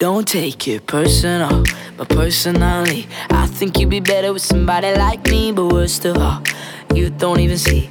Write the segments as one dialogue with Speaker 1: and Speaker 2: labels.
Speaker 1: Don't take it personal, but personally I think you'd be better with somebody like me. But worst of all, you don't even see.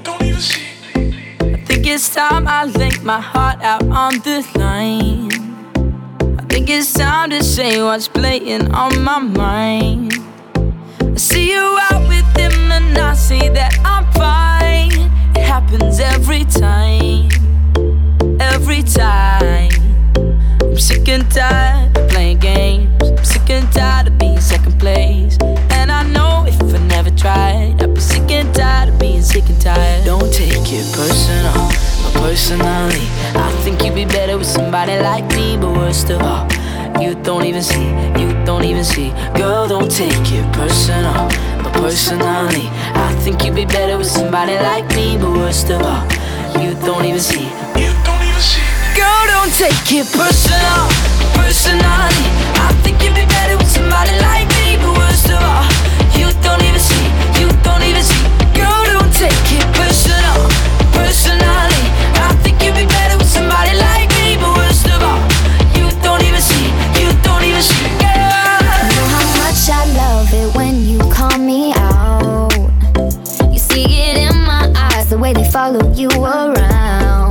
Speaker 1: I think it's time I laid my heart out on the line. I think it's time to say what's playing on my mind. I see you out with him and I say that I'm fine. It happens every time, every time. I'm sick and tired of playing games. I'm sick and tired of being second place. And I know if I never tried, I'd be sick and tired of being sick and tired. Don't take it personal, but personally I think you'd be better with somebody like me. But worst of all, you don't even see, you don't even see. Girl, don't take it personal, but personally I think you'd be better with somebody like me. But worst of all, you don't even see, you don't even see. Girl, don't take it personal, personally I think you'd be better with somebody like me. But worst of all, you don't even see, you don't even see. Girl, don't take it personal, personally I think you'd be better with somebody like me. But worst of all, you don't even see, you don't even see. Girl,
Speaker 2: you know how much I love it when you call me out. You see it in my eyes, the way they follow you around.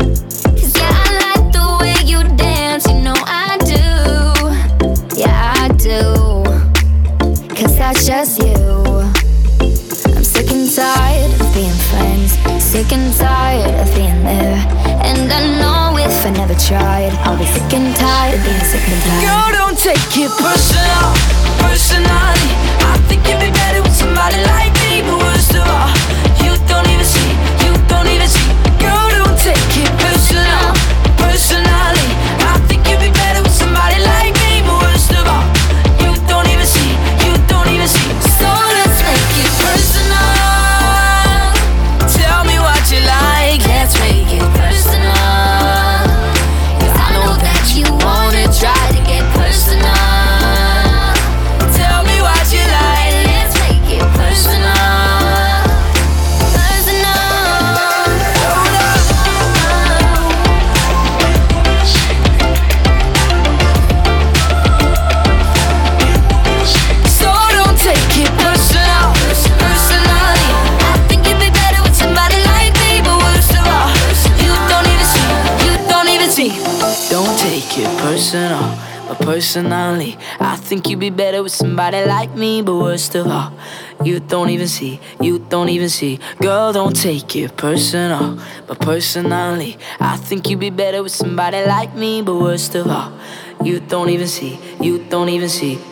Speaker 2: Cause that's just you. I'm sick and tired of being friends, sick and tired of being there. And I know if I never tried, I'll be sick and tired of being sick and tired.
Speaker 1: Girl, don't take it personal, personally I think you'd be better with somebody like me. But worst of all, you don't even see, you don't even see. Girl, don't take it personal, personally I think you'd be better with somebody like me. But worst of all, you don't even see, you don't even see. So let's make it personal. Tell me what you like, let's make it personal. Cause I know that you wanna try to get personal. Tell me what you like, let's make it personal. Personal. So don't take it personal, personally I think you'd be better with somebody like me. But worst of all, you don't even see, you don't even see. Don't take it personal, but personally I think you'd be better with somebody like me. But worst of all, you don't even see, you don't even see. Girl, don't take it personal, but personally I think you'd be better with somebody like me. But worst of all, you don't even see, you don't even see.